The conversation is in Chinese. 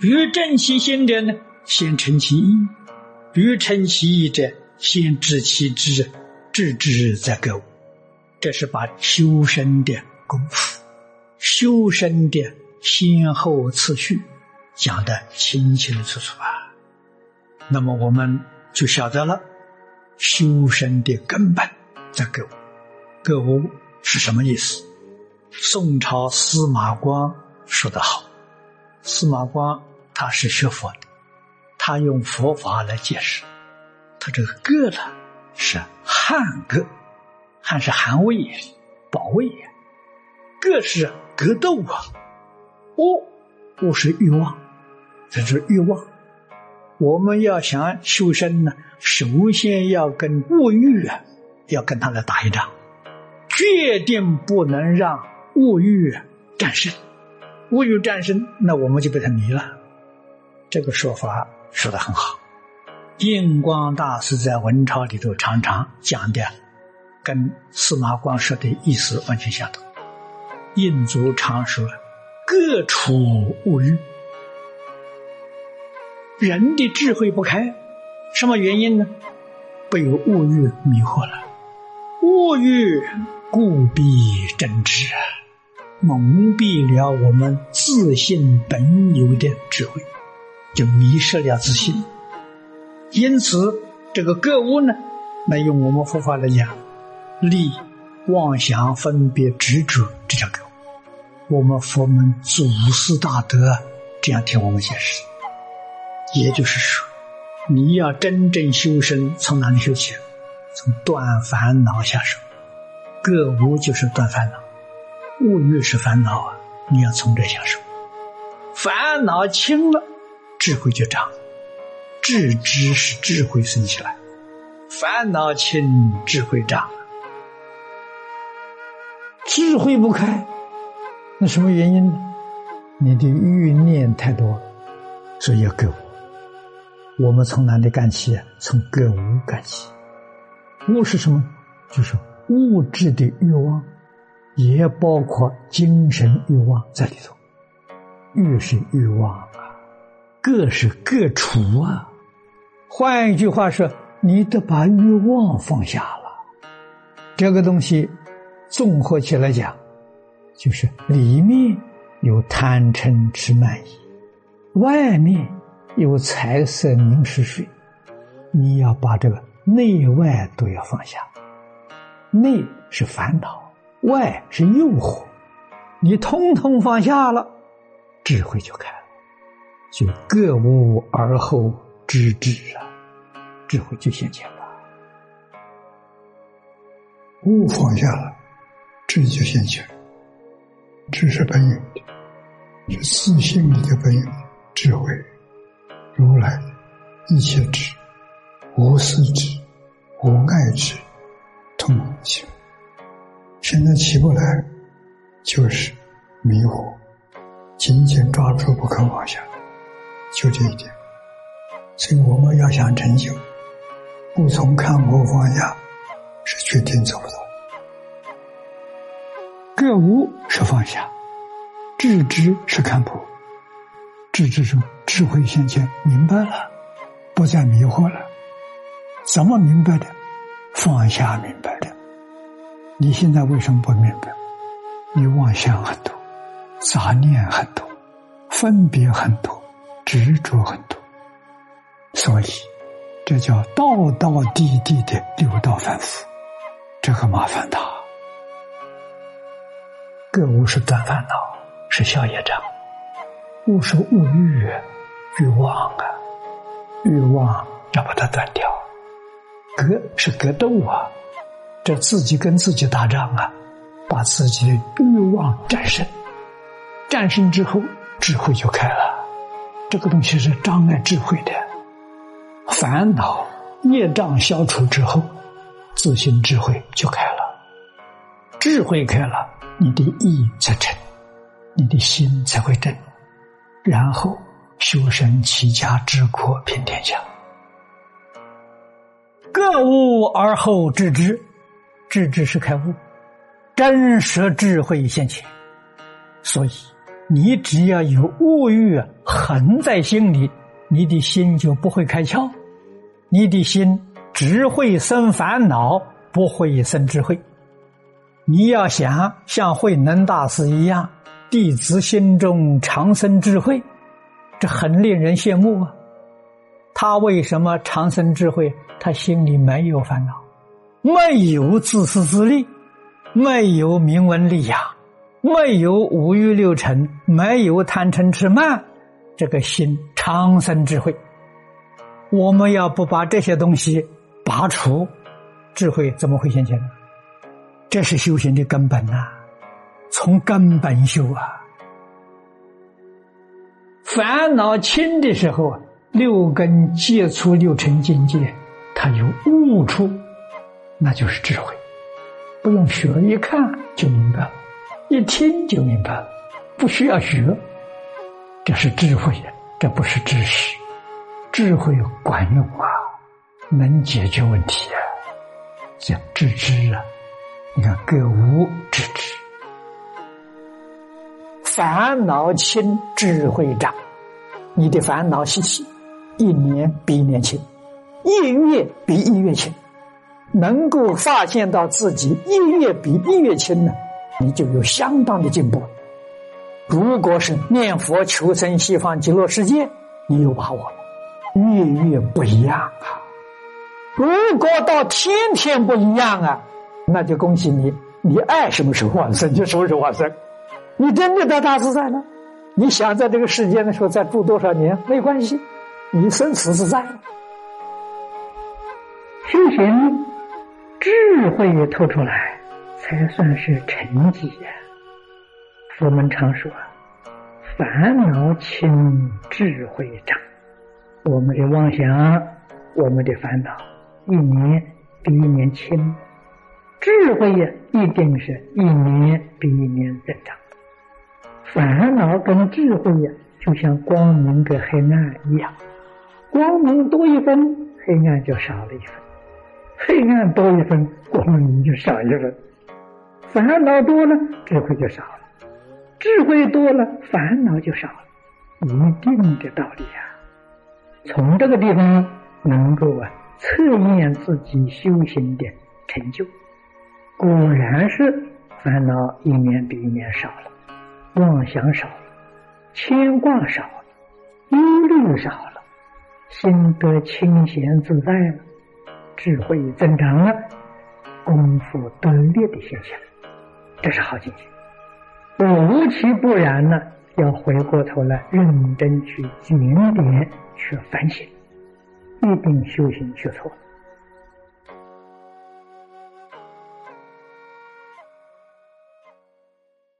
欲正其心者呢，先诚其意；欲诚其意者，先知其知，知之则个悟。这是把修身的功夫、修身的先后次序讲得清清楚楚啊。那么我们就晓得了修身的根本在个悟。个悟是什么意思？宋朝司马光说得好，司马光他是学佛的，他用佛法来解释。他这个个呢是汉个，汉是捍卫保卫呀，个是格斗啊，悟是欲望，这是欲望。我们要想修身呢，首先要跟物欲要跟他来打一仗，决定不能让物欲战胜。物欲战胜，那我们就被他迷了。这个说法说得很好。印光大师在文钞里头常常讲的跟司马光说的意思完全相同。印祖常说各处物欲，人的智慧不开，什么原因呢？被物欲迷惑了。物欲故必真知，蒙蔽了我们自信本有的智慧，就迷失了自信。因此这个个悟呢，那用我们佛法来讲，立妄想分别执着，这叫个悟。我们佛门祖师大德这样听我们解释。也就是说，你要真正修身，从哪里修起？从断烦恼下手。个悟就是断烦恼，物欲是烦恼啊，你要从这下手。烦恼轻了，智慧就长。智知是智慧生起来，烦恼轻，智慧长。智慧不开，那什么原因呢？你的欲念太多了，所以要个悟。我们从哪里干起？从个悟干起。悟是什么？就是物质的欲望，也包括精神欲望在里头。欲是欲望啊，个是个除啊。换一句话说，你得把欲望放下了。这个东西综合起来讲，就是里面有贪嗔痴慢疑，外面有财色名食睡。你要把这个内外都要放下。内是烦恼，外是诱惑，你通通放下了，智慧就开了。就个悟而后知止啊，智慧就现前了。 悟放下了，智就现前。智是本有的，是自性里的本有的智慧。如来一切智，无私智，无爱智，通起。现在起不来，就是迷惑，紧紧抓住不肯放下，就这一点。所以我们要想成就，不从看破放下，是决定做不到。 个悟是放下，智知是看破。智知中智慧现前，明白了，不再迷惑了。怎么明白的？放下明白的。你现在为什么不明白？你妄想很多，杂念很多，分别很多，执着很多，所以这叫道道地地的六道反复，这个麻烦大。个悟是断烦恼，是消业障。悟是物欲，欲望啊，欲望要把它断掉。格是格斗啊，这自己跟自己打仗啊，把自己的欲望战胜。战胜之后，智慧就开了。这个东西是障碍智慧的。烦恼业障消除之后，自信智慧就开了。智慧开了，你的意才正，你的心才会正，然后修身齐家治国平天下。个悟而后知之，知之是开悟，真实智慧现前。所以你只要有物欲横在心里，你的心就不会开窍，你的心只会生烦恼，不会生智慧。你要想像慧能大师一样，弟子心中常生智慧，这很令人羡慕啊。他为什么常生智慧？他心里没有烦恼，没有自私自利，没有名闻利养，没有五欲六尘，没有贪嗔痴慢，这个心常生智慧。我们要不把这些东西拔除，智慧怎么会现前呢？这是修行的根本啊，从根本修啊。烦恼轻的时候，六根接触六尘境界，它有悟处，那就是智慧。不用学，一看就明白了，一听就明白了，不需要学。这是智慧呀，这不是知识。智慧管用啊，能解决问题啊，叫知之啊。你看格物致知，烦恼轻，智慧长。你的烦恼习气一年比一年轻，一月比一月轻，能够发现到自己一月比一月轻呢，你就有相当的进步。如果是念佛求生西方极乐世界，你有把握了，月月不一样啊。如果到天天不一样啊，那就恭喜你，你爱什么时候往生就什么时候往生，你真的到大自在了。你想在这个世间的时候再住多少年没关系，你生死自在。 修行智慧也透出来，才算是成绩呀。佛门常说烦恼轻，智慧长。我们的妄想，我们的烦恼一年比一年轻，智慧呀一定是一年比一年增长。烦恼跟智慧呀，就像光明跟黑暗一样，光明多一分，黑暗就少了一分；黑暗多一分，光明就少一分。烦恼多了，智慧就少了；智慧多了，烦恼就少了，一定的道理啊。从这个地方能够测验自己修行的成就，果然是烦恼一年比一年少了，妄想少了，牵挂少了，忧虑少了，心得清闲自在了，智慧增长了，功夫得力的现象，这是好境界。无其不然呢，要回过头来认真去检点，去反省，一定修行去错了。